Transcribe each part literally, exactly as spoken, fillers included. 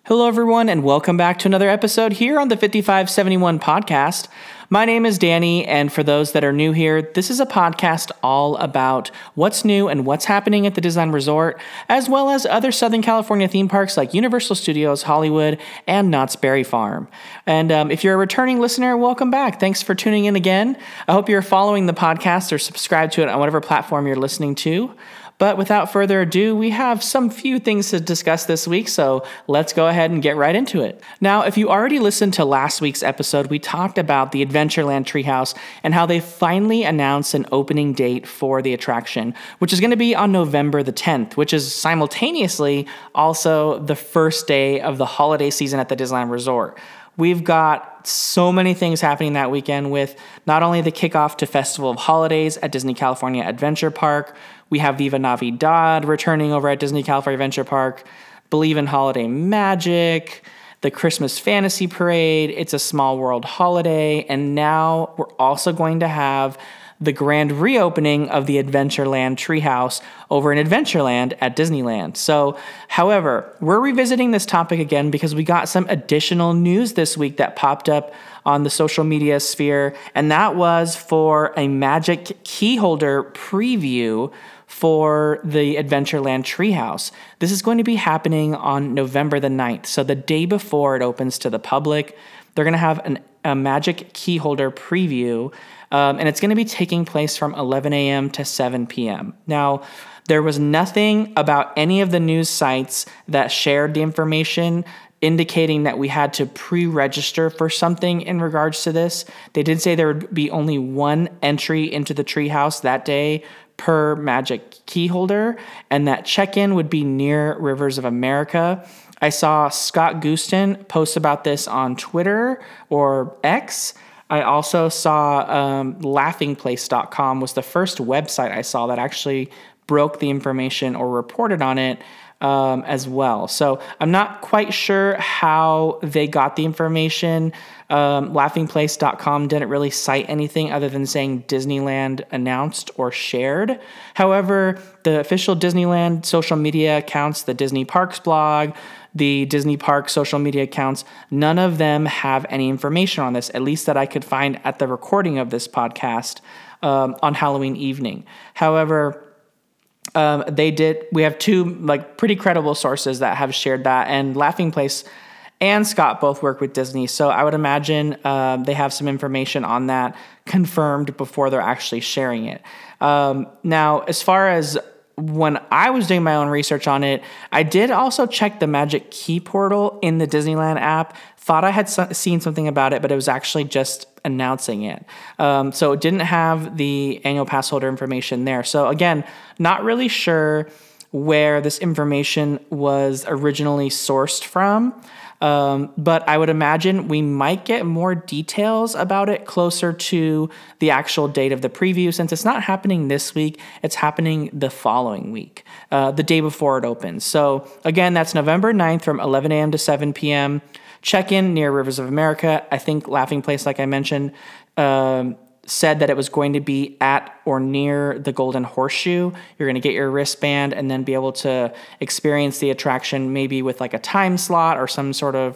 Hello, everyone, and welcome back to another episode here on the fifty-five seventy-one podcast. My name is Danny, and for those that are new here, this is a podcast all about what's new and what's happening at the Disneyland Resort, as well as other Southern California theme parks like Universal Studios, Hollywood, and Knott's Berry Farm. And um, if you're a returning listener, welcome back. Thanks for tuning in again. I hope you're following the podcast or subscribe to it on whatever platform you're listening to. But without further ado, we have some few things to discuss this week, so let's go ahead and get right into it. Now, if you already listened to last week's episode, we talked about the Adventureland Treehouse and how they finally announced an opening date for the attraction, which is going to be on November the tenth, which is simultaneously also the first day of the holiday season at the Disneyland Resort. We've got so many things happening that weekend with not only the kickoff to Festival of Holidays at Disney California Adventure Park, we have Viva Navidad returning over at Disney California Adventure Park, Believe in Holiday Magic, the Christmas Fantasy Parade, It's a Small World Holiday, and now we're also going to have the grand reopening of the Adventureland Treehouse over in Adventureland at Disneyland. So, however, we're revisiting this topic again because we got some additional news this week that popped up on the social media sphere, and that was for a Magic Key Holder preview for the Adventureland Treehouse. This is going to be happening on November the ninth, so the day before it opens to the public. They're going to have an, a Magic Key Holder preview, um, and it's going to be taking place from eleven a.m. to seven p.m. Now, there was nothing about any of the news sites that shared the information indicating that we had to pre-register for something in regards to this. They did say there would be only one entry into the treehouse that day per Magic Key Holder, and that check-in would be near Rivers of America. I saw Scott Gustin post about this on Twitter or X. I also saw um, laughing place dot com was the first website I saw that actually broke the information or reported on it um, as well. So I'm not quite sure how they got the information. Um, laughing place dot com didn't really cite anything other than saying Disneyland announced or shared. However, the official Disneyland social media accounts, the Disney Parks blog, the Disney Park social media accounts, none of them have any information on this, at least that I could find at the recording of this podcast um, on Halloween evening. However, um, they did, we have two like pretty credible sources that have shared that, and Laughing Place and Scott both work with Disney, so I would imagine uh, they have some information on that confirmed before they're actually sharing it. Um, now, as far as when I was doing my own research on it, I did also check the Magic Key portal in the Disneyland app. Thought I had so- seen something about it, but it was actually just announcing it. Um, so it didn't have the annual pass holder information there. So again, not really sure where this information was originally sourced from. Um, but I would imagine we might get more details about it closer to the actual date of the preview, since it's not happening this week, it's happening the following week, uh, the day before it opens. So again, that's November ninth from eleven a.m. to seven p.m. Check-in near Rivers of America. I think Laughing Place, like I mentioned, um, said that it was going to be at or near the Golden Horseshoe. You're going to get your wristband and then be able to experience the attraction maybe with like a time slot or some sort of,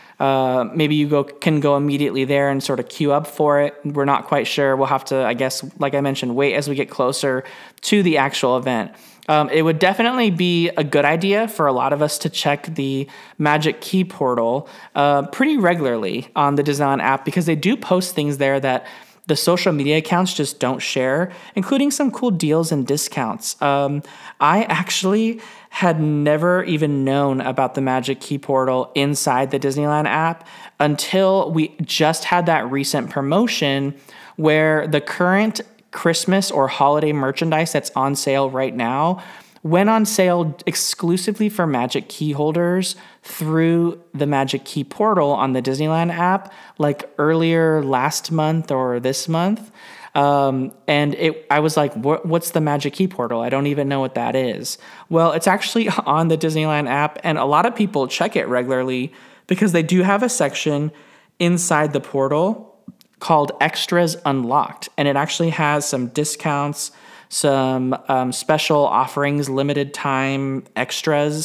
uh, maybe you go can go immediately there and sort of queue up for it. We're not quite sure. We'll have to, I guess, like I mentioned, wait as we get closer to the actual event. Um, it would definitely be a good idea for a lot of us to check the Magic Key portal uh, pretty regularly on the Disneyland app, because they do post things there that the social media accounts just don't share, including some cool deals and discounts. Um, I actually had never even known about the Magic Key portal inside the Disneyland app until we just had that recent promotion where the current Christmas or holiday merchandise that's on sale right now went on sale exclusively for Magic Key holders through the Magic Key portal on the Disneyland app, like earlier last month or this month. Um, and it, I was like, what, what's the Magic Key portal? I don't even know what that is. Well, it's actually on the Disneyland app, and a lot of people check it regularly because they do have a section inside the portal called Extras Unlocked, and it actually has some discounts, some um, special offerings, limited time extras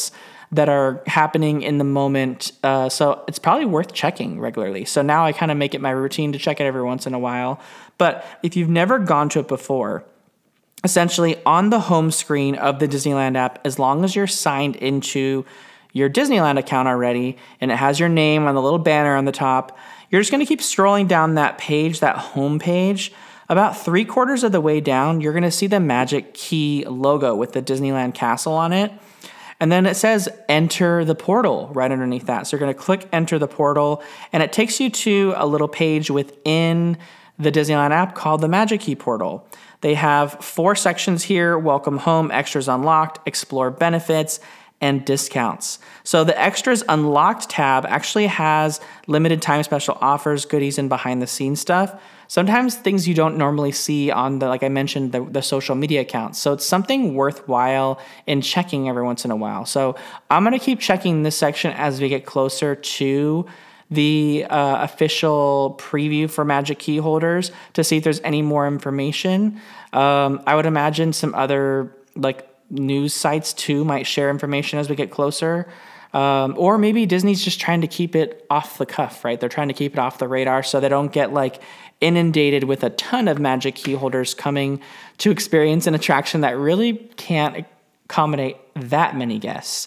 that are happening in the moment. Uh, so it's probably worth checking regularly. So now I kind of make it my routine to check it every once in a while. But if you've never gone to it before, essentially on the home screen of the Disneyland app, as long as you're signed into your Disneyland account already and it has your name on the little banner on the top, you're just going to keep scrolling down that page, that home page. About three quarters of the way down, you're going to see the Magic Key logo with the Disneyland Castle on it. And then it says enter the portal right underneath that. So you're going to click enter the portal, and it takes you to a little page within the Disneyland app called the Magic Key portal. They have four sections here: welcome home, extras unlocked, explore benefits, and discounts. So the extras unlocked tab actually has limited time special offers, goodies, and behind the scenes stuff. Sometimes things you don't normally see on the, like I mentioned, the, the social media accounts. So it's something worthwhile in checking every once in a while. So I'm going to keep checking this section as we get closer to the uh, official preview for Magic Key holders to see if there's any more information. Um, I would imagine some other like news sites too might share information as we get closer. Um, or maybe Disney's just trying to keep it off the cuff, right? They're trying to keep it off the radar so they don't get like inundated with a ton of Magic Key holders coming to experience an attraction that really can't accommodate that many guests.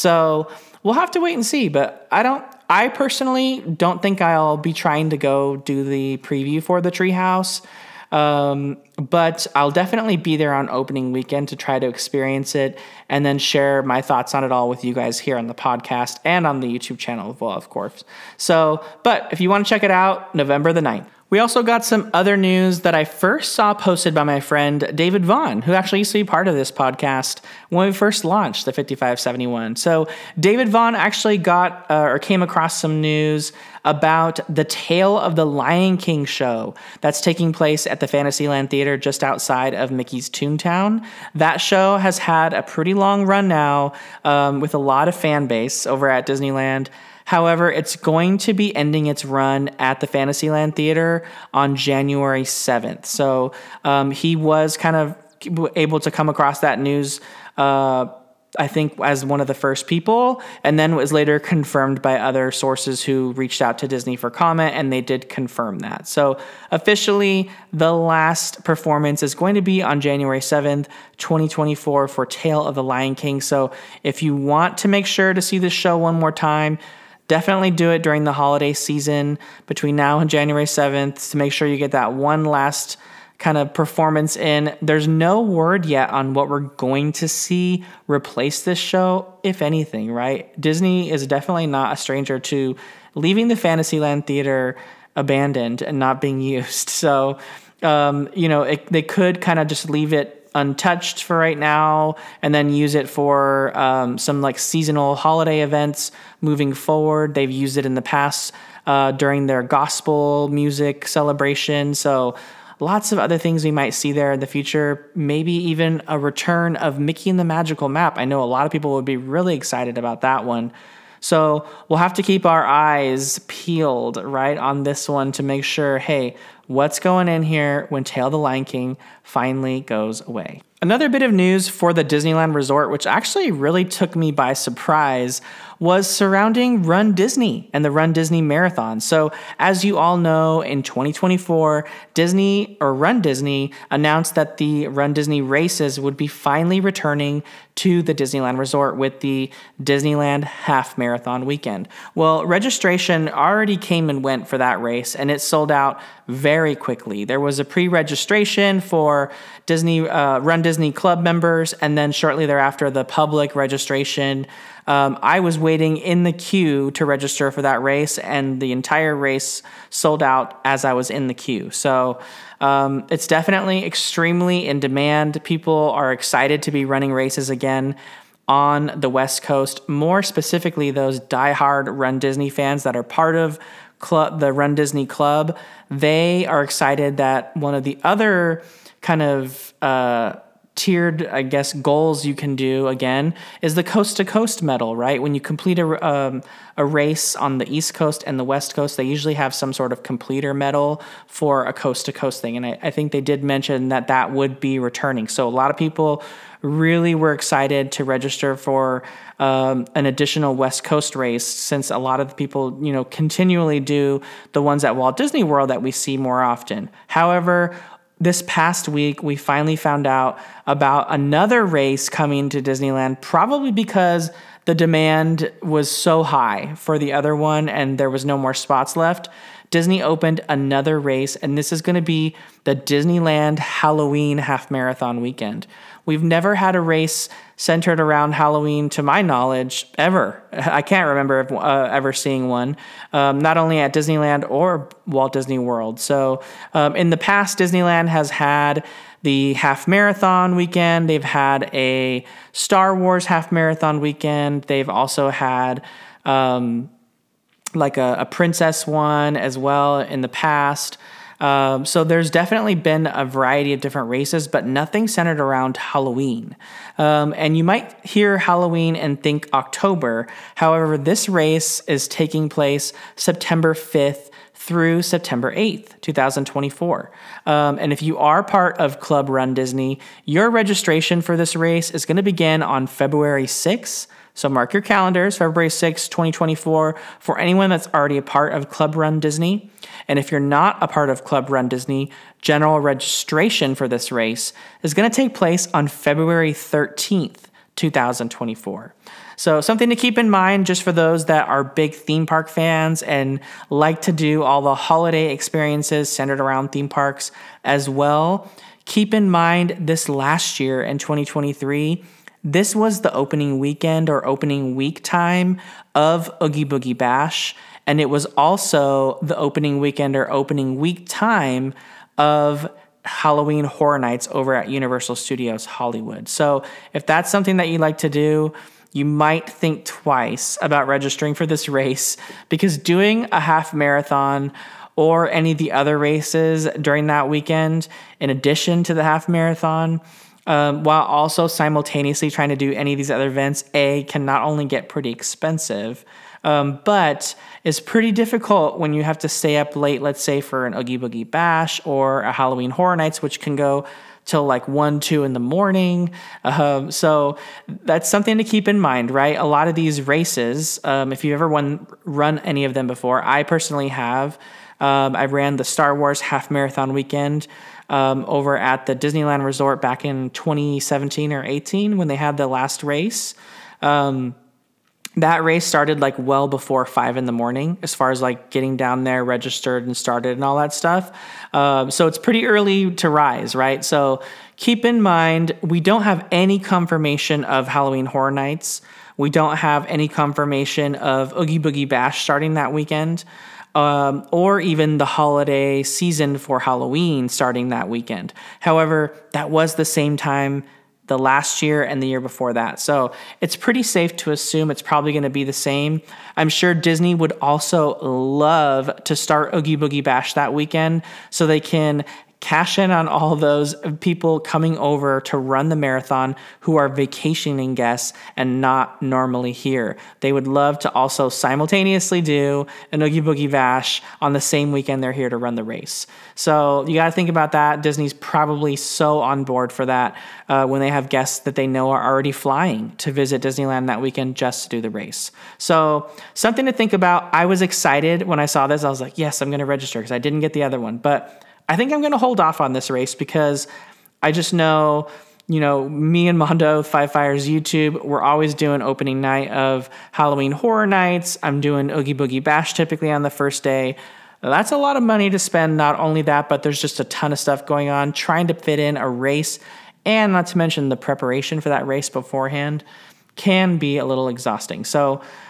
So we'll have to wait and see, but I don't, I personally don't think I'll be trying to go do the preview for the Treehouse. Um, but I'll definitely be there on opening weekend to try to experience it and then share my thoughts on it all with you guys here on the podcast and on the YouTube channel as well, of course. So, but if you want to check it out, November the ninth. We also got some other news that I first saw posted by my friend David Vaughn, who actually used to be part of this podcast when we first launched the fifty-five seventy-one. So David Vaughn actually got uh, or came across some news about the Tale of the Lion King show that's taking place at the Fantasyland Theater just outside of Mickey's Toontown. That show has had a pretty long run now um, with a lot of fan base over at Disneyland. However, it's going to be ending its run at the Fantasyland Theater on January seventh. So um, he was kind of able to come across that news, uh, I think, as one of the first people, and then was later confirmed by other sources who reached out to Disney for comment, and they did confirm that. So officially, the last performance is going to be on January seventh, twenty twenty-four for Tale of the Lion King. So if you want to make sure to see this show one more time, definitely do it during the holiday season between now and January seventh to make sure you get that one last kind of performance in. There's no word yet on what we're going to see replace this show, if anything, right? Disney is definitely not a stranger to leaving the Fantasyland Theater abandoned and not being used. So, um, you know, it, they could kind of just leave it untouched for right now and then use it for um, some like seasonal holiday events moving forward. They've used it in the past uh, during their gospel music celebration. So lots of other things we might see there in the future. Maybe even a return of Mickey and the Magical Map. I know a lot of people would be really excited about that one. So we'll have to keep our eyes peeled, right, on this one to make sure, hey, what's going in here when Tale of the Lion King finally goes away. Another bit of news for the Disneyland Resort, which actually really took me by surprise, was surrounding Run Disney and the Run Disney Marathon. So as you all know, in twenty twenty-four, Disney or Run Disney announced that the Run Disney races would be finally returning to the Disneyland Resort with the Disneyland Half Marathon weekend. Well, registration already came and went for that race, and it sold out very quickly. There was a pre-registration for Disney uh, Run Disney Club members, and then shortly thereafter, the public registration. Um, I was waiting in the queue to register for that race, and the entire race sold out as I was in the queue. So um, it's definitely extremely in demand. People are excited to be running races again on the West Coast, more specifically those diehard Run Disney fans that are part of Club, the Run Disney Club. They are excited that one of the other kind of uh, tiered, I guess, goals you can do again is the coast to coast medal, right? When you complete a, um, a race on the East Coast and the West Coast, they usually have some sort of completer medal for a coast to coast thing. And I, I think they did mention that that would be returning. So a lot of people really were excited to register for um, an additional West Coast race, since a lot of the people, you know, continually do the ones at Walt Disney World that we see more often. However, this past week, we finally found out about another race coming to Disneyland, probably because the demand was so high for the other one and there was no more spots left. Disney opened another race, and this is going to be the Disneyland Halloween Half Marathon Weekend. We've never had a race centered around Halloween, to my knowledge, ever. I can't remember if, uh, ever seeing one, um, not only at Disneyland or Walt Disney World. So um, in the past, Disneyland has had the half marathon weekend. They've had a Star Wars half marathon weekend. They've also had um, like a, a princess one as well in the past. Um, so there's definitely been a variety of different races, but nothing centered around Halloween. Um, and you might hear Halloween and think October. However, this race is taking place September fifth through September eighth, twenty twenty-four. Um, and if you are part of Club Run Disney, your registration for this race is going to begin on February sixth. So mark your calendars, February sixth, twenty twenty-four, for anyone that's already a part of Club Run Disney. And if you're not a part of Club Run Disney, general registration for this race is going to take place on February thirteenth, twenty twenty-four. So something to keep in mind just for those that are big theme park fans and like to do all the holiday experiences centered around theme parks as well. Keep in mind this last year in twenty twenty-three, this was the opening weekend or opening week time of Oogie Boogie Bash, and it was also the opening weekend or opening week time of Halloween Horror Nights over at Universal Studios Hollywood. So if that's something that you like to do, you might think twice about registering for this race, because doing a half marathon or any of the other races during that weekend, in addition to the half marathon, Um, while also simultaneously trying to do any of these other events, A, can not only get pretty expensive, um, but is pretty difficult when you have to stay up late, let's say for an Oogie Boogie Bash or a Halloween Horror Nights, which can go till like one, two in the morning. Um, so that's something to keep in mind, right? A lot of these races, um, if you've ever won, run any of them before, I personally have. Um, I ran the Star Wars Half Marathon Weekend Um, over at the Disneyland Resort back in twenty seventeen or eighteen when they had the last race. Um, that race started like well before five in the morning as far as like getting down there, registered and started and all that stuff. Um, so it's pretty early to rise, right? So keep in mind, we don't have any confirmation of Halloween Horror Nights. We don't have any confirmation of Oogie Boogie Bash starting that weekend. Um, or even the holiday season for Halloween starting that weekend. However, that was the same time the last year and the year before that. So it's pretty safe to assume it's probably going to be the same. I'm sure Disney would also love to start Oogie Boogie Bash that weekend so they can cash in on all those people coming over to run the marathon who are vacationing guests and not normally here. They would love to also simultaneously do an Oogie Boogie Bash on the same weekend they're here to run the race. So you got to think about that. Disney's probably so on board for that uh, when they have guests that they know are already flying to visit Disneyland that weekend just to do the race. So something to think about. I was excited when I saw this. I was like, yes, I'm going to register because I didn't get the other one. But I think I'm going to hold off on this race because I just know, you know, me and Mondo, Five Fires YouTube, we're always doing opening night of Halloween Horror Nights. I'm doing Oogie Boogie Bash typically on the first day. That's a lot of money to spend. Not only that, but there's just a ton of stuff going on, trying to fit in a race, and not to mention the preparation for that race beforehand can be a little exhausting. So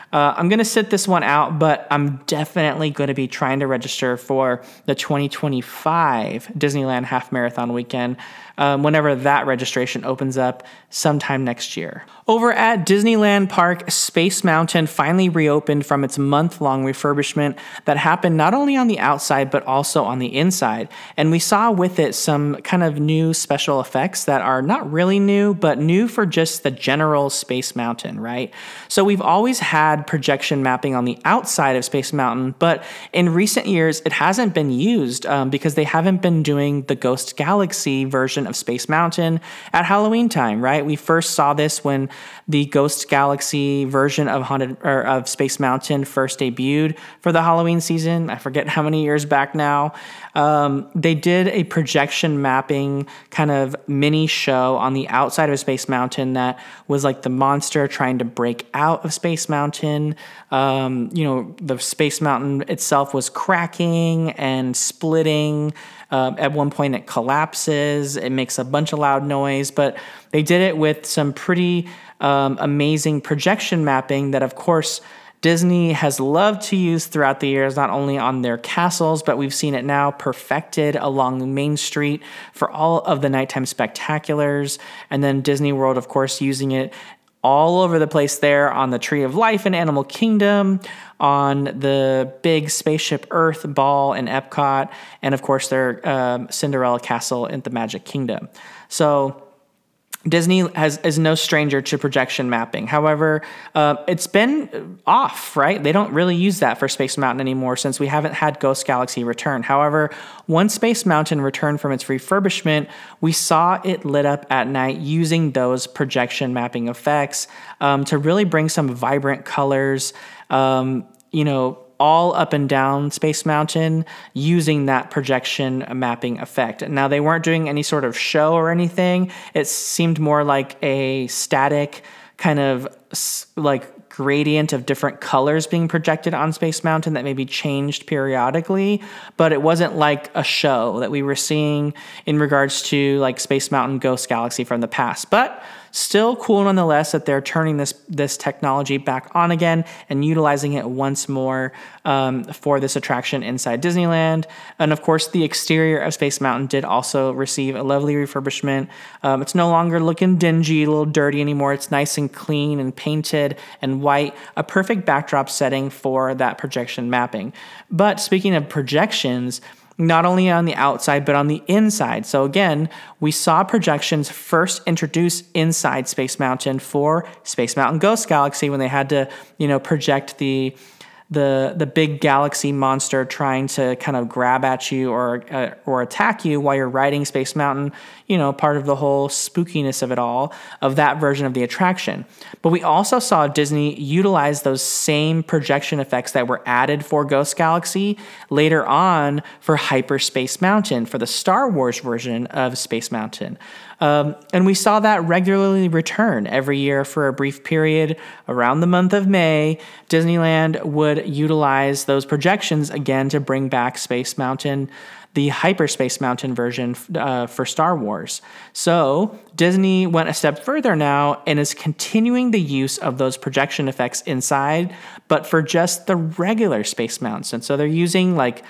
Uh, I'm going to sit this one out, but I'm definitely going to be trying to register for the twenty twenty-five Disneyland Half Marathon Weekend um, whenever that registration opens up sometime next year. Over at Disneyland Park, Space Mountain finally reopened from its month-long refurbishment that happened not only on the outside, but also on the inside. And we saw with it some kind of new special effects that are not really new, but new for just the general Space Mountain, right? So we've always had projection mapping on the outside of Space Mountain, but in recent years, it hasn't been used um, because they haven't been doing the Ghost Galaxy version of Space Mountain at Halloween time, right? We first saw this when the Ghost Galaxy version of Haunted or of Space Mountain first debuted for the Halloween season. I forget how many years back now. Um, they did a projection mapping kind of mini show on the outside of Space Mountain that was like the monster trying to break out of Space Mountain. Um, you know, the Space Mountain itself was cracking and splitting. Uh, at one point, it collapses. It makes a bunch of loud noise, but they did it with some pretty um, amazing projection mapping that, of course, Disney has loved to use throughout the years, not only on their castles, but we've seen it now perfected along Main Street for all of the nighttime spectaculars. And then Disney World, of course, using it all over the place there on the Tree of Life in Animal Kingdom, on the big Spaceship Earth ball in Epcot, and of course their um, Cinderella Castle in the Magic Kingdom. So Disney has is no stranger to projection mapping. However, uh, it's been off, right? They don't really use that for Space Mountain anymore since we haven't had Ghost Galaxy return. However, once Space Mountain returned from its refurbishment, we saw it lit up at night using those projection mapping effects um, to really bring some vibrant colors, um, you know, all up and down Space Mountain using that projection mapping effect. Now, they weren't doing any sort of show or anything. It seemed more like a static kind of like gradient of different colors being projected on Space Mountain that maybe changed periodically, but it wasn't like a show that we were seeing in regards to like Space Mountain Ghost Galaxy from the past. But still cool nonetheless that they're turning this this technology back on again and utilizing it once more um, for this attraction inside Disneyland. And of course, the exterior of Space Mountain did also receive a lovely refurbishment. Um, it's no longer looking dingy, a little dirty anymore. It's nice and clean and painted and white, a perfect backdrop setting for that projection mapping. But speaking of projections, not only on the outside, but on the inside. So again, we saw projections first introduced inside Space Mountain for Space Mountain Ghost Galaxy when they had to, you know, project the the the big galaxy monster trying to kind of grab at you or uh, or attack you while you're riding Space Mountain, you know, part of the whole spookiness of it all, of that version of the attraction. But we also saw Disney utilize those same projection effects that were added for Ghost Galaxy later on for Hyperspace Mountain, for the Star Wars version of Space Mountain. Um, and we saw that regularly return every year for a brief period. Around the month of May, Disneyland would utilize those projections again to bring back Space Mountain, the Hyperspace Mountain version uh, for Star Wars. So Disney went a step further now and is continuing the use of those projection effects inside, but for just the regular Space Mountain. So they're using like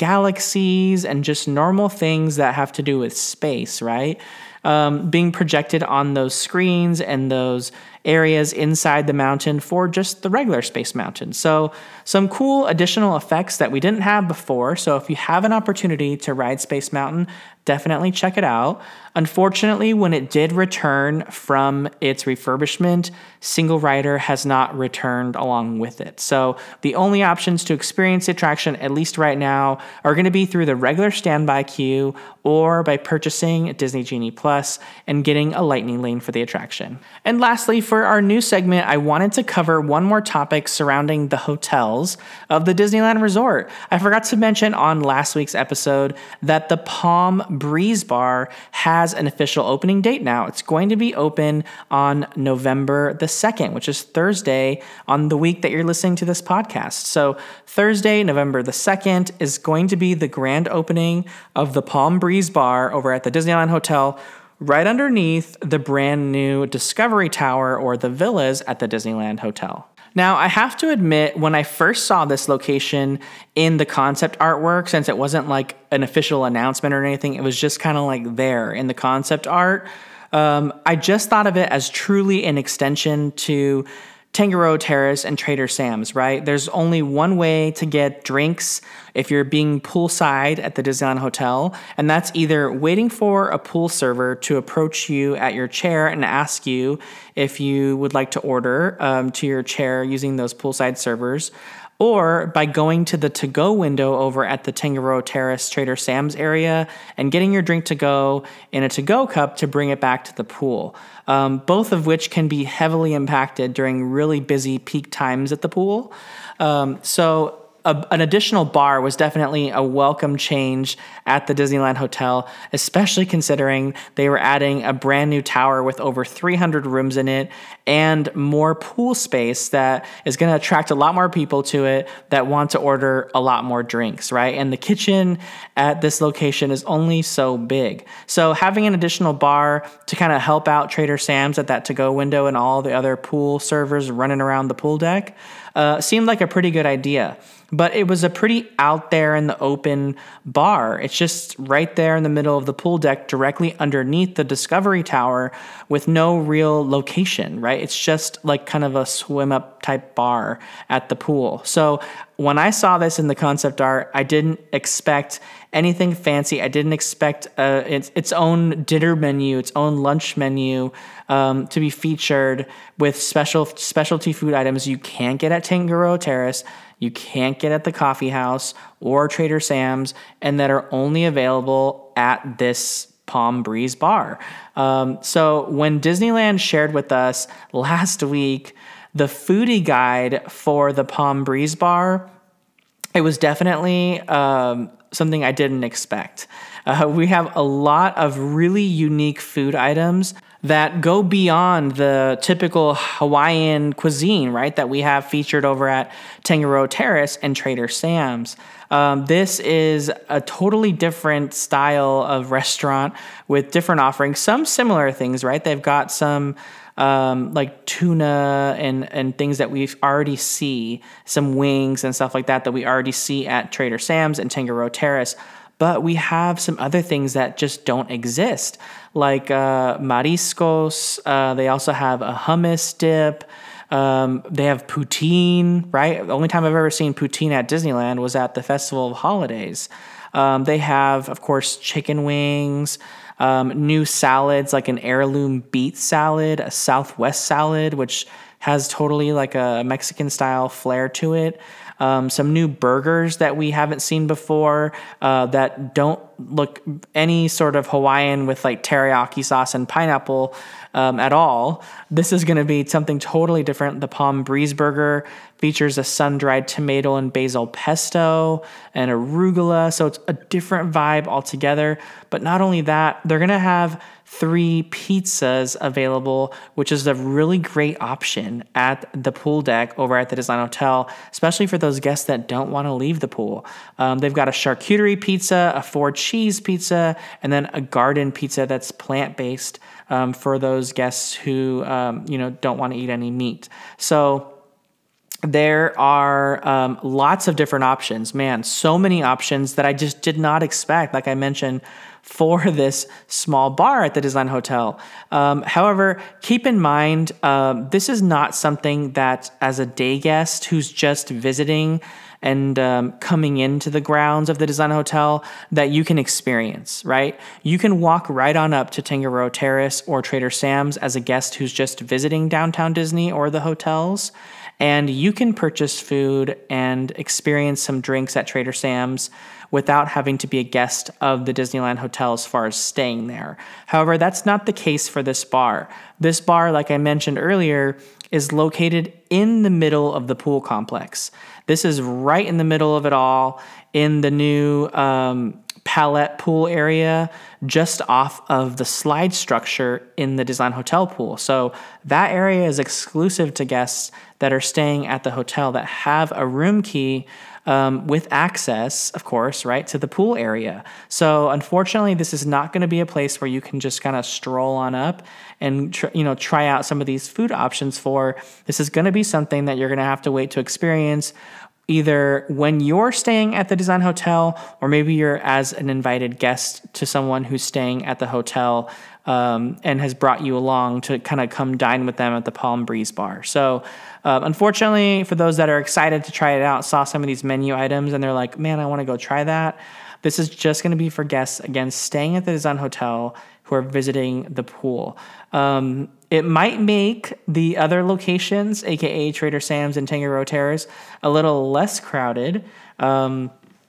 galaxies and just normal things that have to do with space, right? Um, being projected on those screens and those areas inside the mountain for just the regular Space Mountain. So some cool additional effects that we didn't have before. So if you have an opportunity to ride Space Mountain, definitely check it out. Unfortunately, when it did return from its refurbishment, Single Rider has not returned along with it. So the only options to experience the attraction, at least right now, are going to be through the regular standby queue or by purchasing Disney Genie Plus and getting a lightning lane for the attraction. And lastly, for our new segment, I wanted to cover one more topic surrounding the hotels of the Disneyland Resort. I forgot to mention on last week's episode that the Palm Breeze Bar has an official opening date now. It's going to be open on November the second, which is Thursday on the week that you're listening to this podcast. So Thursday, November the second is going to be the grand opening of the Palm Breeze Bar over at the Disneyland Hotel, right underneath the brand new Discovery Tower or the villas at the Disneyland Hotel. Now, I have to admit, when I first saw this location in the concept artwork, since it wasn't like an official announcement or anything, it was just kind of like there in the concept art, um, I just thought of it as truly an extension to Tangaroa Terrace and Trader Sam's, right? There's only one way to get drinks if you're being poolside at the Disneyland Hotel, and that's either waiting for a pool server to approach you at your chair and ask you if you would like to order um, to your chair using those poolside servers, or by going to the to-go window over at the Tangaroa Terrace Trader Sam's area and getting your drink to go in a to-go cup to bring it back to the pool, um, both of which can be heavily impacted during really busy peak times at the pool. Um, so A, an additional bar was definitely a welcome change at the Disneyland Hotel, especially considering they were adding a brand new tower with over three hundred rooms in it and more pool space that is going to attract a lot more people to it that want to order a lot more drinks, right? And the kitchen at this location is only so big. So having an additional bar to kind of help out Trader Sam's at that to-go window and all the other pool servers running around the pool deck uh, seemed like a pretty good idea. But it was a pretty out there in the open bar. It's just right there in the middle of the pool deck, directly underneath the Discovery Tower with no real location, right? It's just like kind of a swim up type bar at the pool. So when I saw this in the concept art, I didn't expect anything fancy. I didn't expect uh, its, its own dinner menu, its own lunch menu um, to be featured with special specialty food items you can't get at Tangaroa Terrace, you can't get at the coffee house or Trader Sam's, and that are only available at this Palm Breeze bar. Um, so when Disneyland shared with us last week the foodie guide for the Palm Breeze bar, it was definitely um, something I didn't expect. Uh, we have a lot of really unique food items that go beyond the typical Hawaiian cuisine, right, that we have featured over at Tangaroa Terrace and Trader Sam's. Um, this is a totally different style of restaurant with different offerings, some similar things, right? They've got some um, like tuna and, and things that we already see, some wings and stuff like that that we already see at Trader Sam's and Tangaroa Terrace. But we have some other things that just don't exist, like uh, mariscos. Uh, they also have a hummus dip. Um, they have poutine, right? The only time I've ever seen poutine at Disneyland was at the Festival of Holidays. Um, they have, of course, chicken wings, um, new salads like an heirloom beet salad, a Southwest salad, which has totally like a Mexican style flair to it. Um, some new burgers that we haven't seen before uh, that don't look any sort of Hawaiian with like teriyaki sauce and pineapple um, at all. This is going to be something totally different. The Palm Breeze burger features a sun-dried tomato and basil pesto and arugula, so it's a different vibe altogether. But not only that, they're going to have three pizzas available, which is a really great option at the pool deck over at the Design Hotel, especially for those guests that don't want to leave the pool. Um, they've got a charcuterie pizza, a four cheese pizza, and then a garden pizza that's plant-based um, for those guests who um, you know don't want to eat any meat. So there are um, lots of different options. Man, so many options that I just did not expect, like I mentioned, for this small bar at the Design Hotel. Um, however, keep in mind, um, this is not something that as a day guest who's just visiting and um, coming into the grounds of the Design Hotel that you can experience, right? You can walk right on up to Tangaroa Terrace or Trader Sam's as a guest who's just visiting downtown Disney or the hotels, and you can purchase food and experience some drinks at Trader Sam's without having to be a guest of the Disneyland Hotel as far as staying there. However, that's not the case for this bar. This bar, like I mentioned earlier, is located in the middle of the pool complex. This is right in the middle of it all in the new um, Palette pool area, just off of the slide structure in the Design Hotel pool. So that area is exclusive to guests that are staying at the hotel that have a room key um, with access, of course, right, to the pool area. So unfortunately, this is not going to be a place where you can just kind of stroll on up and tr- you know try out some of these food options for. This is going to be something that you're going to have to wait to experience either when you're staying at the Design Hotel, or maybe you're as an invited guest to someone who's staying at the hotel um, and has brought you along to kind of come dine with them at the Palm Breeze Bar. So uh, unfortunately, for those that are excited to try it out, saw some of these menu items and they're like, man, I want to go try that. This is just going to be for guests, again, staying at the Design Hotel who are visiting the pool. Um, it might make the other locations, aka Trader Sam's and Tangaroa Terrace, a little less crowded. Um,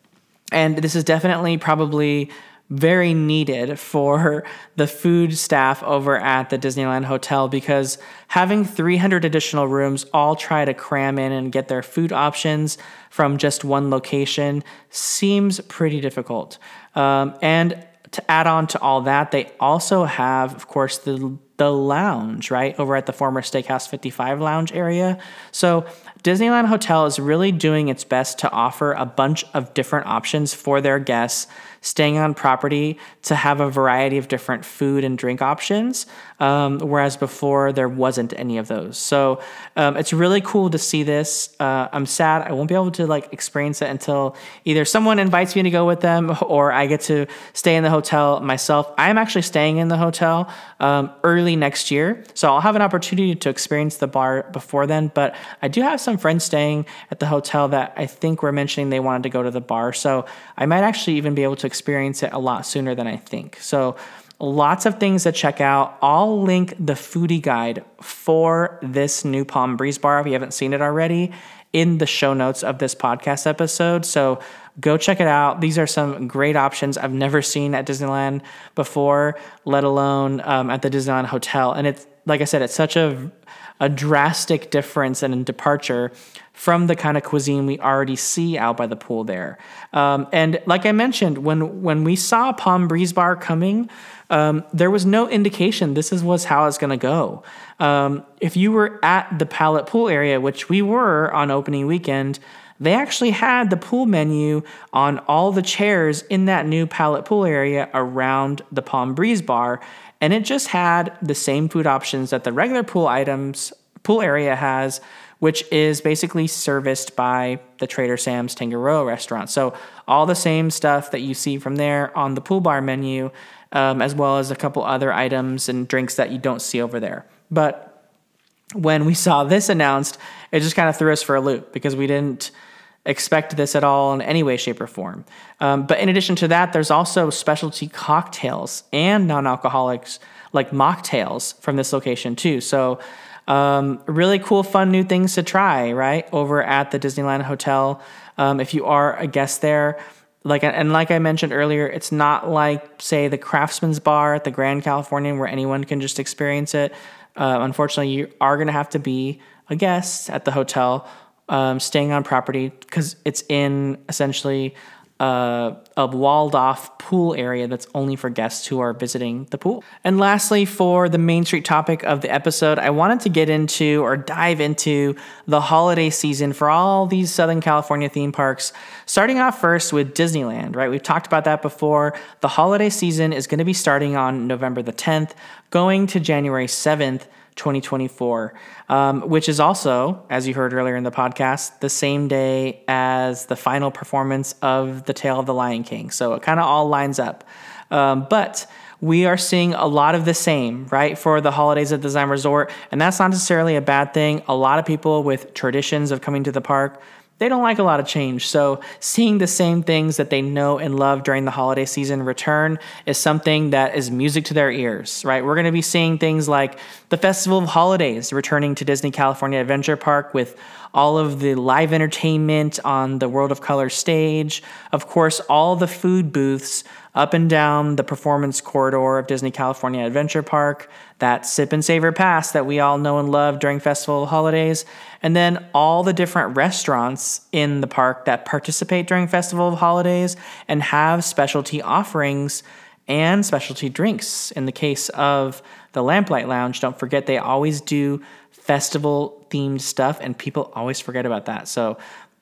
and this is definitely probably very needed for the food staff over at the Disneyland Hotel, because having three hundred additional rooms all try to cram in and get their food options from just one location seems pretty difficult. Um, and to add on to all that, they also have, of course, the the lounge, right, over at the former Steakhouse fifty-five lounge area. So Disneyland Hotel is really doing its best to offer a bunch of different options for their guests staying on property to have a variety of different food and drink options, um, whereas before there wasn't any of those. So um, it's really cool to see this. Uh, I'm sad I won't be able to like experience it until either someone invites me to go with them or I get to stay in the hotel myself. I'm actually staying in the hotel um, early next year, so I'll have an opportunity to experience the bar before then, but I do have some friends staying at the hotel that I think were mentioning they wanted to go to the bar, so I might actually even be able to experience it a lot sooner than I think. So lots of things to check out. I'll link the foodie guide for this new Palm Breeze Bar, if you haven't seen it already, in the show notes of this podcast episode. So go check it out. These are some great options I've never seen at Disneyland before, let alone um, at the Disneyland Hotel. And it's, like I said, it's such a, a drastic difference and a departure from the kind of cuisine we already see out by the pool there. Um, and like I mentioned, when when we saw Palm Breeze Bar coming, um, there was no indication this is was how it's going to go. Um, if you were at the Palette Pool area, which we were on opening weekend, they actually had the pool menu on all the chairs in that new Palette Pool area around the Palm Breeze Bar, and it just had the same food options that the regular pool items pool area has, which is basically serviced by the Trader Sam's Tangaroa restaurant. So all the same stuff that you see from there on the pool bar menu, um, as well as a couple other items and drinks that you don't see over there. But when we saw this announced, it just kind of threw us for a loop because we didn't expect this at all in any way, shape, or form. Um, but in addition to that, there's also specialty cocktails and non-alcoholics like mocktails from this location too. So Um, really cool, fun new things to try, right? Over at the Disneyland Hotel. Um, if you are a guest there, like, and like I mentioned earlier, it's not like, say, the Craftsman's Bar at the Grand Californian where anyone can just experience it. Uh, unfortunately, you are going to have to be a guest at the hotel, um, staying on property, because it's in essentially Uh, a walled-off pool area that's only for guests who are visiting the pool. And lastly, for the Main Street topic of the episode, I wanted to get into or dive into the holiday season for all these Southern California theme parks, starting off first with Disneyland, right? We've talked about that before. The holiday season is going to be starting on November the tenth, going to January seventh, twenty twenty-four, um, which is also, as you heard earlier in the podcast, the same day as the final performance of The Tale of the Lion King. So it kind of all lines up. Um, but we are seeing a lot of the same, right, for the holidays at the Design Resort. And that's not necessarily a bad thing. A lot of people with traditions of coming to the park, they don't like a lot of change. So seeing the same things that they know and love during the holiday season return is something that is music to their ears, right? We're going to be seeing things like the Festival of Holidays returning to Disney California Adventure Park with all of the live entertainment on the World of Color stage. Of course, all the food booths up and down the performance corridor of Disney California Adventure Park, that Sip and Savor Pass that we all know and love during Festival of Holidays, and then all the different restaurants in the park that participate during Festival of Holidays and have specialty offerings and specialty drinks. In the case of the Lamplight Lounge, don't forget they always do festival-themed stuff, and people always forget about that. So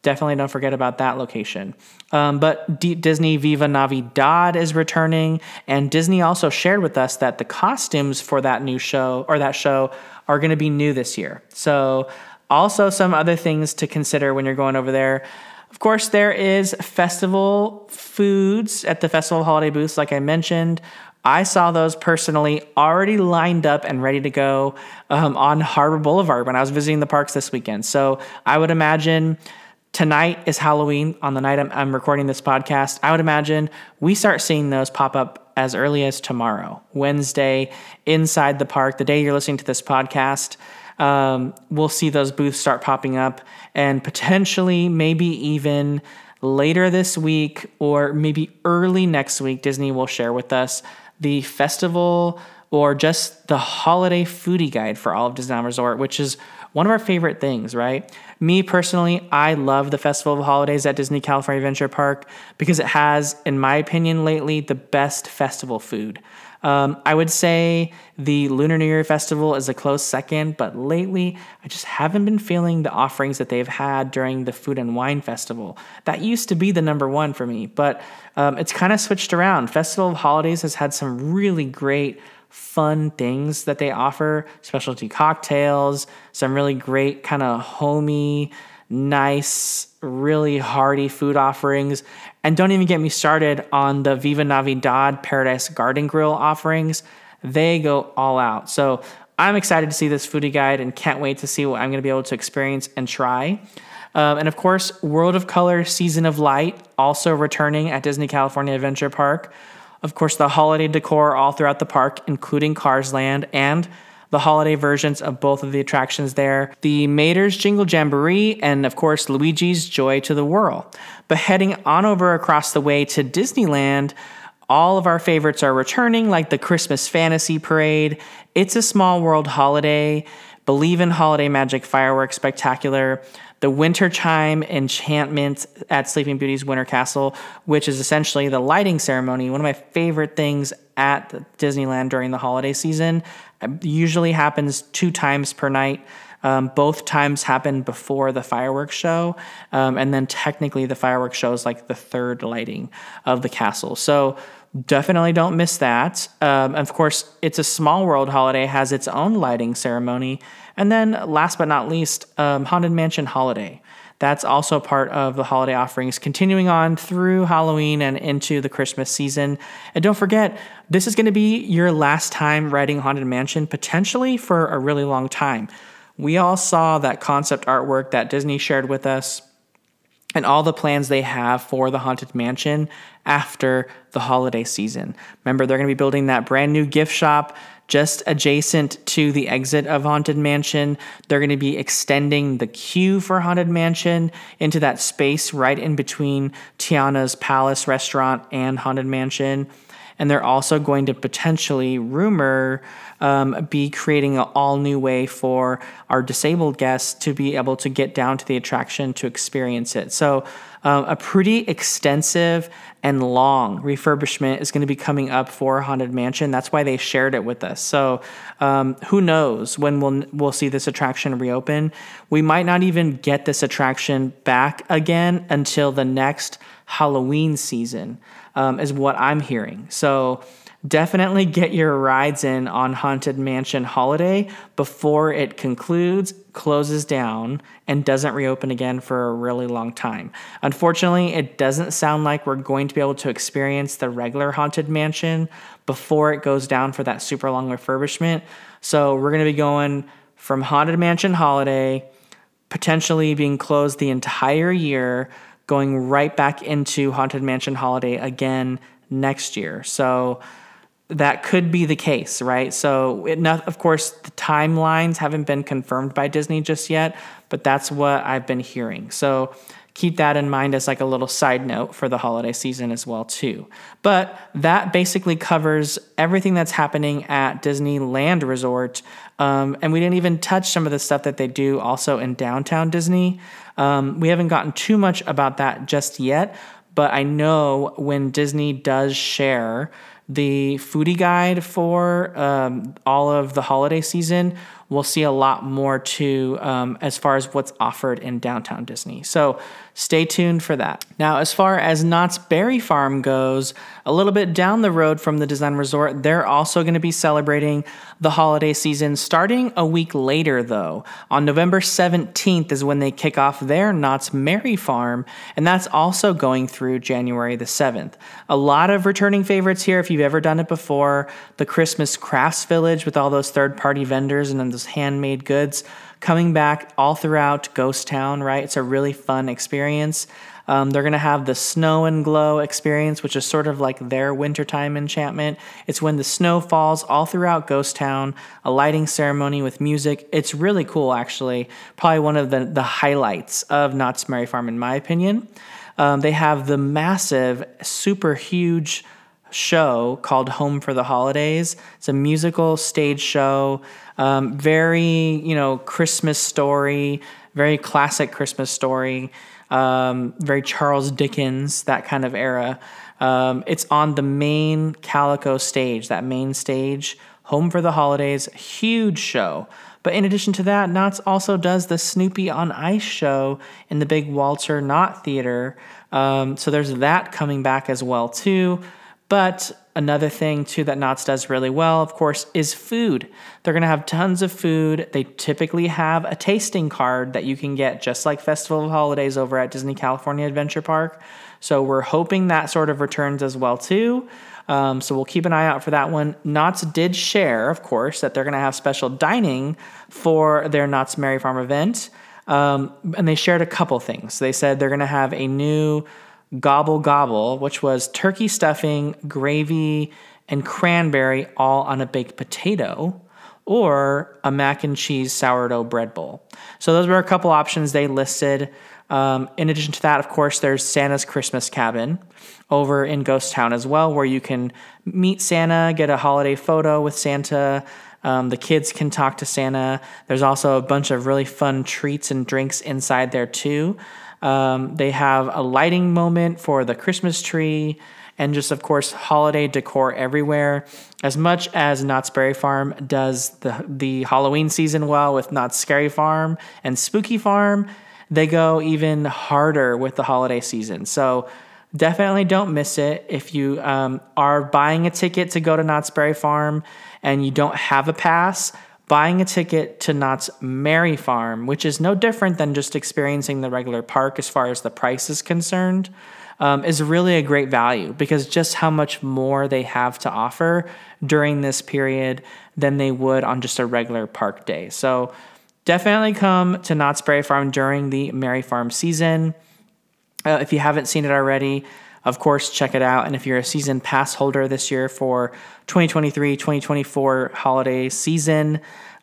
Definitely don't forget about that location. Um, but D- Disney Viva Navidad is returning, and Disney also shared with us that the costumes for that new show or that show are going to be new this year. So also some other things to consider when you're going over there. Of course, there is festival foods at the festival holiday booths, like I mentioned. I saw those personally already lined up and ready to go um, on Harbor Boulevard when I was visiting the parks this weekend. So I would imagine tonight is Halloween on the night I'm, I'm recording this podcast. I would imagine we start seeing those pop up as early as tomorrow, Wednesday, inside the park. The day you're listening to this podcast, um, we'll see those booths start popping up, and potentially maybe even later this week or maybe early next week, Disney will share with us the festival or just the holiday foodie guide for all of Disneyland Resort, which is one of our favorite things, right? Me personally, I love the Festival of Holidays at Disney California Adventure Park because it has, in my opinion lately, the best festival food. Um, I would say the Lunar New Year Festival is a close second, but lately I just haven't been feeling the offerings that they've had during the Food and Wine Festival. That used to be the number one for me, but um, it's kind of switched around. Festival of Holidays has had some really great fun things that they offer, specialty cocktails, some really great kind of homey, nice, really hearty food offerings. And don't even get me started on the Viva Navidad Paradise Garden Grill offerings. They go all out. So I'm excited to see this foodie guide and can't wait to see what I'm going to be able to experience and try. Um, and of course, World of Color Season of Light also returning at Disney California Adventure Park. Of course, the holiday decor all throughout the park, including Cars Land and the holiday versions of both of the attractions there. The Mater's Jingle Jamboree, and of course, Luigi's Joy to the Whirl. But heading on over across the way to Disneyland, all of our favorites are returning, like the Christmas Fantasy Parade, It's a Small World Holiday, Believe in Holiday Magic Fireworks Spectacular, the Winter Chime Enchantment at Sleeping Beauty's Winter Castle, which is essentially the lighting ceremony, one of my favorite things at Disneyland during the holiday season. It usually happens two times per night. Um, both times happen before the fireworks show, um, and then technically the fireworks show is like the third lighting of the castle. So definitely don't miss that. Um, of course, It's a Small World Holiday has its own lighting ceremony. And then last but not least, um, Haunted Mansion Holiday. That's also part of the holiday offerings, continuing on through Halloween and into the Christmas season. And don't forget, this is going to be your last time riding Haunted Mansion, potentially for a really long time. We all saw that concept artwork that Disney shared with us and all the plans they have for the Haunted Mansion after the holiday season. Remember, they're going to be building that brand new gift shop just adjacent to the exit of Haunted Mansion. They're going to be extending the queue for Haunted Mansion into that space right in between Tiana's Palace restaurant and Haunted Mansion. And they're also going to potentially, rumor, um, be creating an all-new way for our disabled guests to be able to get down to the attraction to experience it. So um, a pretty extensive and long refurbishment is going to be coming up for Haunted Mansion. That's why they shared it with us. So um, who knows when we'll we'll see this attraction reopen. We might not even get this attraction back again until the next Halloween season, um, is what I'm hearing. So definitely get your rides in on Haunted Mansion Holiday before it concludes, closes down, and doesn't reopen again for a really long time. Unfortunately, it doesn't sound like we're going to be able to experience the regular Haunted Mansion before it goes down for that super long refurbishment. So we're going to be going from Haunted Mansion Holiday, potentially being closed the entire year, going right back into Haunted Mansion Holiday again next year. So that could be the case, right? So, it not, of course, the timelines haven't been confirmed by Disney just yet, but that's what I've been hearing. So keep that in mind as like a little side note for the holiday season as well, too. But that basically covers everything that's happening at Disneyland Resort. Um, and we didn't even touch some of the stuff that they do also in downtown Disney. Um, we haven't gotten too much about that just yet, but I know when Disney does share the foodie guide for um, all of the holiday season, we'll see a lot more too um, as far as what's offered in downtown Disney. So stay tuned for that. Now, as far as Knott's Berry Farm goes, a little bit down the road from the Design Resort, they're also going to be celebrating the holiday season starting a week later, though. On November seventeenth is when they kick off their Knott's Merry Farm, and that's also going through January the seventh. A lot of returning favorites here if you've ever done it before. The Christmas Crafts Village with all those third-party vendors and then those handmade goods coming back all throughout Ghost Town, right? It's a really fun experience. Um, they're going to have the Snow and Glow experience, which is sort of like their wintertime enchantment. It's when the snow falls all throughout Ghost Town, a lighting ceremony with music. It's really cool, actually. Probably one of the, the highlights of Knott's Merry Farm, in my opinion. Um, they have the massive, super huge show called Home for the Holidays. It's a musical stage show, um, very, you know, Christmas story, very classic Christmas story, um, very Charles Dickens, that kind of era. Um, it's on the main Calico stage, that main stage, Home for the Holidays, huge show. But in addition to that, Knott's also does the Snoopy on Ice show in the big Walter Knott Theater. Um, so there's that coming back as well, too. But another thing, too, that Knott's does really well, of course, is food. They're going to have tons of food. They typically have a tasting card that you can get, just like Festival of Holidays over at Disney California Adventure Park. So we're hoping that sort of returns as well, too. Um, so we'll keep an eye out for that one. Knott's did share, of course, that they're going to have special dining for their Knott's Merry Farm event. Um, and they shared a couple things. They said they're going to have a new Gobble Gobble, which was turkey stuffing, gravy, and cranberry all on a baked potato, or a mac and cheese sourdough bread bowl. So those were a couple options they listed. Um, in addition to that, of course, there's Santa's Christmas Cabin over in Ghost Town as well, where you can meet Santa, get a holiday photo with Santa. Um, the kids can talk to Santa. There's also a bunch of really fun treats and drinks inside there too. Um, they have a lighting moment for the Christmas tree and just, of course, holiday decor everywhere. As much as Knott's Berry Farm does the, the Halloween season well with Knott's Scary Farm and Spooky Farm, they go even harder with the holiday season. So definitely don't miss it. If you um, are buying a ticket to go to Knott's Berry Farm and you don't have a pass, buying a ticket to Knott's Merry Farm, which is no different than just experiencing the regular park as far as the price is concerned, um, is really a great value because just how much more they have to offer during this period than they would on just a regular park day. So definitely come to Knott's Berry Farm during the Merry Farm season. Uh, if you haven't seen it already, of course, check it out. And if you're a season pass holder this year for twenty twenty-three twenty twenty-four holiday season,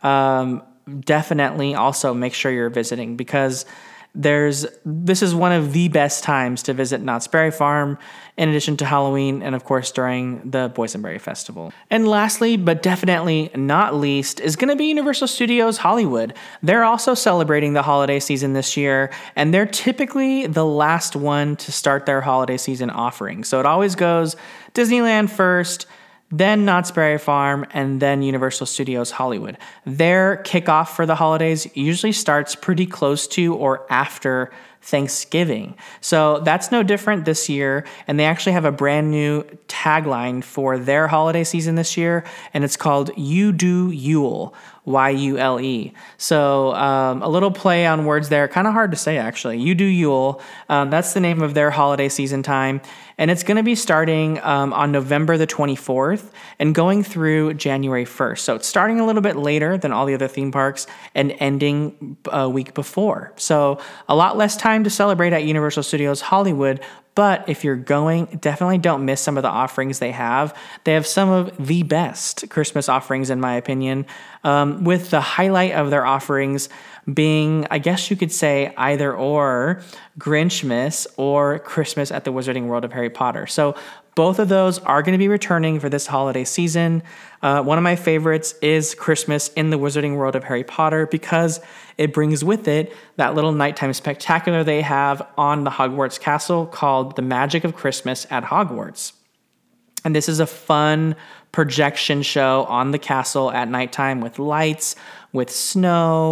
um, definitely also make sure you're visiting because there's this is one of the best times to visit Knott's Berry Farm, in addition to Halloween and, of course, during the Boysenberry Festival. And lastly, but definitely not least, is going to be Universal Studios Hollywood. They're also celebrating the holiday season this year, and they're typically the last one to start their holiday season offering. So it always goes Disneyland first, then Knott's Berry Farm, and then Universal Studios Hollywood. Their kickoff for the holidays usually starts pretty close to or after Thanksgiving. So that's no different this year, and they actually have a brand new tagline for their holiday season this year, and it's called You Do Yule, Y U L E. So um, a little play on words there, kind of hard to say actually. You Do Yule, um, that's the name of their holiday season time, and it's going to be starting um, on November the twenty-fourth and going through January first. So it's starting a little bit later than all the other theme parks and ending a week before. So a lot less time to celebrate at Universal Studios Hollywood, but if you're going, definitely don't miss some of the offerings they have. They have some of the best Christmas offerings, in my opinion, um, with the highlight of their offerings being, I guess you could say, either or Grinchmas or Christmas at the Wizarding World of Harry Potter. So both of those are going to be returning for this holiday season. Uh, one of my favorites is Christmas in the Wizarding World of Harry Potter because it brings with it that little nighttime spectacular they have on the Hogwarts castle called The Magic of Christmas at Hogwarts. And this is a fun projection show on the castle at nighttime with lights, with snow,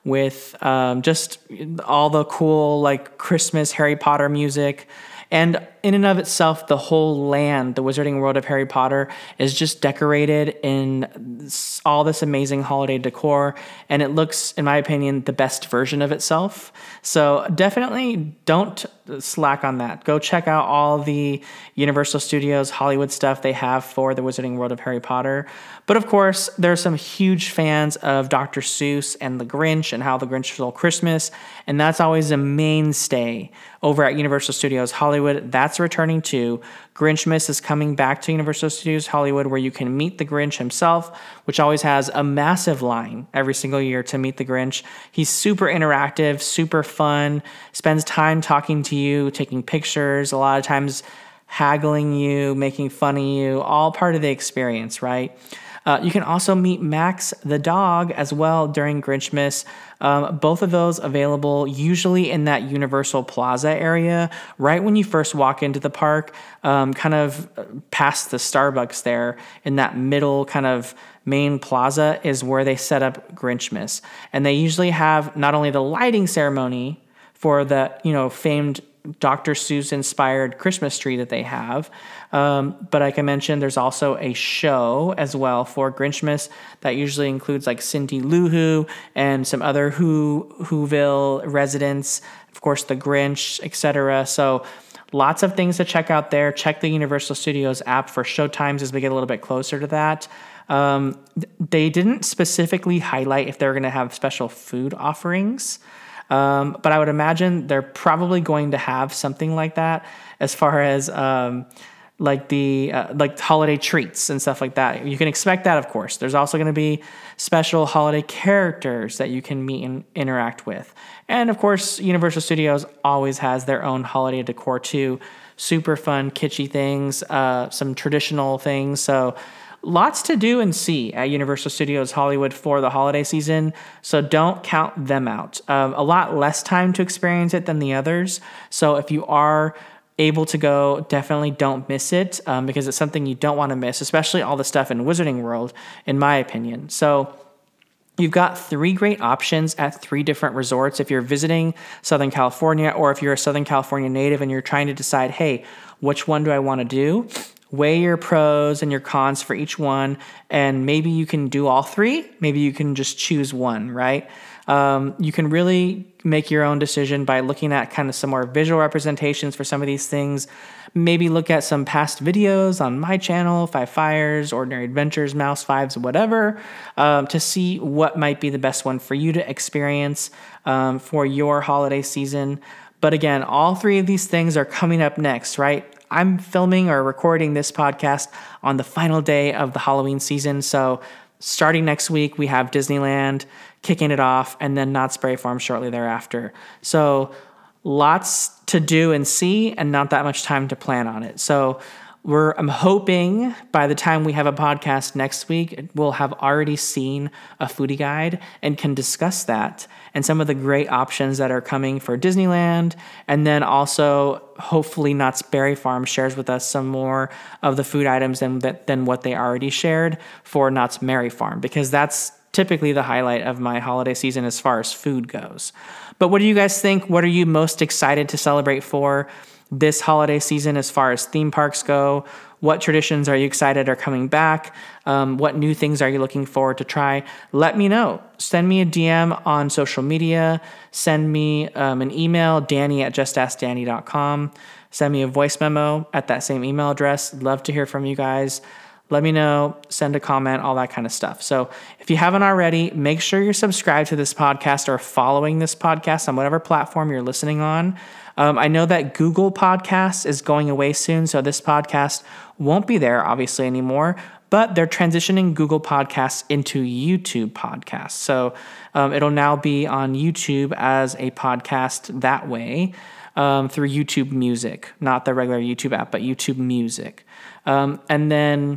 with um, just all the cool like Christmas Harry Potter music. And in and of itself, the whole land, the Wizarding World of Harry Potter, is just decorated in all this amazing holiday decor. And it looks, in my opinion, the best version of itself. So definitely don't slack on that. Go check out all the Universal Studios Hollywood stuff they have for the Wizarding World of Harry Potter. But of course, there are some huge fans of Doctor Seuss and The Grinch and How the Grinch Stole Christmas. And that's always a mainstay over at Universal Studios Hollywood. That's returning too. Grinchmas is coming back to Universal Studios Hollywood, where you can meet the Grinch himself, which always has a massive line every single year to meet the Grinch. He's super interactive, super fun, spends time talking to you, taking pictures, a lot of times haggling you, making fun of you, all part of the experience, right? Uh, you can also meet Max the dog as well during Grinchmas. Um, both of those available usually in that Universal Plaza area, right when you first walk into the park, um, kind of past the Starbucks there in that middle kind of main plaza is where they set up Grinchmas. And they usually have not only the lighting ceremony for the, you know, famed Doctor Seuss inspired Christmas tree that they have. Um, but like I mentioned, there's also a show as well for Grinchmas that usually includes like Cindy Lou Who and some other Who Whoville residents, of course, the Grinch, et cetera. So lots of things to check out there. Check the Universal Studios app for showtimes as we get a little bit closer to that. Um, they didn't specifically highlight if they're going to have special food offerings. Um, but I would imagine they're probably going to have something like that as far as um, like the uh, like holiday treats and stuff like that. You can expect that, of course. There's also going to be special holiday characters that you can meet and interact with. And of course, Universal Studios always has their own holiday decor too. Super fun, kitschy things, uh, some traditional things. So lots to do and see at Universal Studios Hollywood for the holiday season, so don't count them out. Um, a lot less time to experience it than the others, so if you are able to go, definitely don't miss it, um, because it's something you don't want to miss, especially all the stuff in Wizarding World, in my opinion. So you've got three great options at three different resorts if you're visiting Southern California, or if you're a Southern California native and you're trying to decide, hey, which one do I want to do? Weigh your pros and your cons for each one, and maybe you can do all three. Maybe you can just choose one, right? Um, you can really make your own decision by looking at kind of some more visual representations for some of these things. Maybe look at some past videos on my channel, Five Fires, Ordinary Adventures, Mouse Fives, whatever, um, to see what might be the best one for you to experience um, for your holiday season. But again, all three of these things are coming up next, right? I'm filming or recording this podcast on the final day of the Halloween season. So starting next week, we have Disneyland kicking it off, and then Knott's Berry Farm shortly thereafter. So lots to do and see, and not that much time to plan on it. So we're, I'm hoping by the time we have a podcast next week, we'll have already seen a foodie guide and can discuss that and some of the great options that are coming for Disneyland. And then also, hopefully, Knott's Berry Farm shares with us some more of the food items than, than what they already shared for Knott's Merry Farm, because that's typically the highlight of my holiday season as far as food goes. But what do you guys think? What are you most excited to celebrate for this holiday season as far as theme parks go? What traditions are you excited are coming back? Um, what new things are you looking forward to try? Let me know. Send me a D M on social media. Send me um, an email, Danny at just ask danny dot com. Send me a voice memo at that same email address. Love to hear from you guys. Let me know, send a comment, all that kind of stuff. So if you haven't already, make sure you're subscribed to this podcast or following this podcast on whatever platform you're listening on. Um, I know that Google Podcasts is going away soon, so this podcast won't be there, obviously, anymore. But they're transitioning Google Podcasts into YouTube Podcasts. So um, it'll now be on YouTube as a podcast that way um, through YouTube Music. Not the regular YouTube app, but YouTube Music. Um, and then,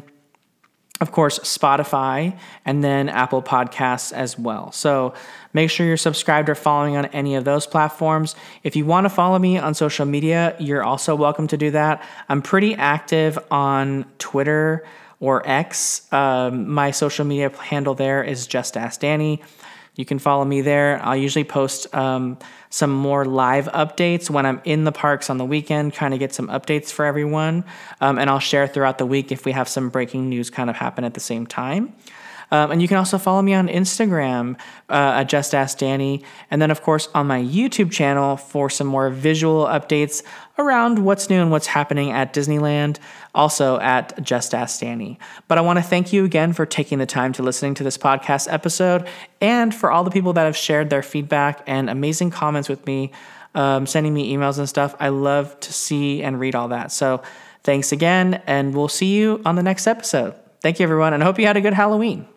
of course, Spotify, and then Apple Podcasts as well. So make sure you're subscribed or following on any of those platforms. If you want to follow me on social media, you're also welcome to do that. I'm pretty active on Twitter or X. Um, my social media handle there is Just Ask Danny. You can follow me there. I'll usually post um, some more live updates when I'm in the parks on the weekend, kind of get some updates for everyone. Um, and I'll share throughout the week if we have some breaking news kind of happen at the same time. Um, and you can also follow me on Instagram uh, at Just Ask Danny. And then, of course, on my YouTube channel for some more visual updates around what's new and what's happening at Disneyland, also at Just Ask Danny. But I want to thank you again for taking the time to listening to this podcast episode and for all the people that have shared their feedback and amazing comments with me, um, sending me emails and stuff. I love to see and read all that. So thanks again, and we'll see you on the next episode. Thank you, everyone, and I hope you had a good Halloween.